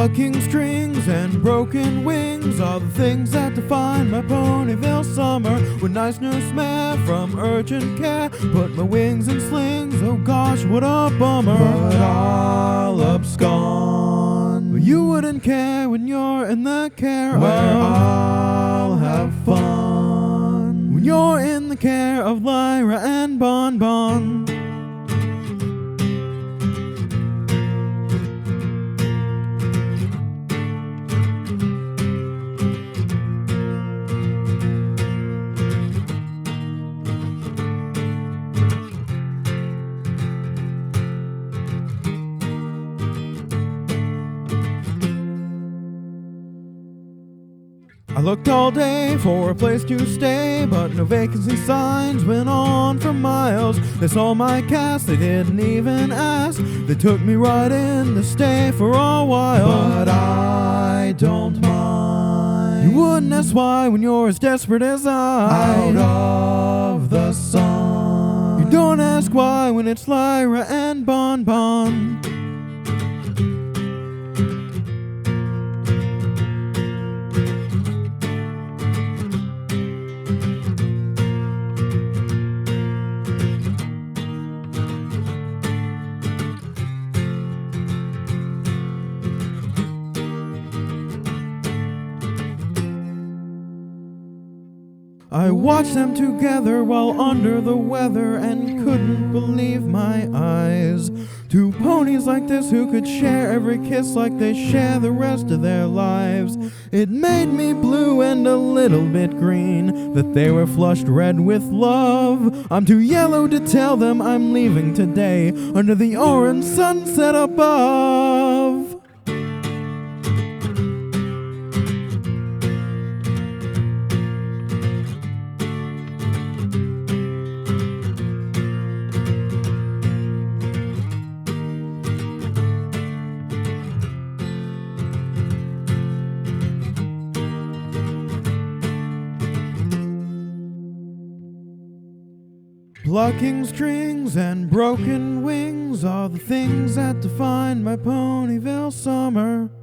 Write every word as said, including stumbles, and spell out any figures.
Plucking strings and broken wings are the things that define my Ponyville summer. When nice nurse from urgent care put my wings in slings, oh gosh, what a bummer. But I'll abscond. You wouldn't care when you're in the care where of I'll have fun. When you're in the care of Lyra and Bon Bon. I looked all day for a place to stay, but no vacancy signs went on for miles. They saw my cast, they didn't even ask. They took me right in to stay for a while. But I don't mind. You wouldn't ask why when you're as desperate as I. Out of the sun. You don't ask why when it's Lyra and Bon Bon. I watched them together while under the weather and couldn't believe my eyes. Two ponies like this who could share every kiss like they share the rest of their lives. It made me blue and a little bit green that they were flushed red with love. I'm too yellow to tell them I'm leaving today under the orange sunset above. Plucking strings and broken wings are the things that define my Ponyville summer.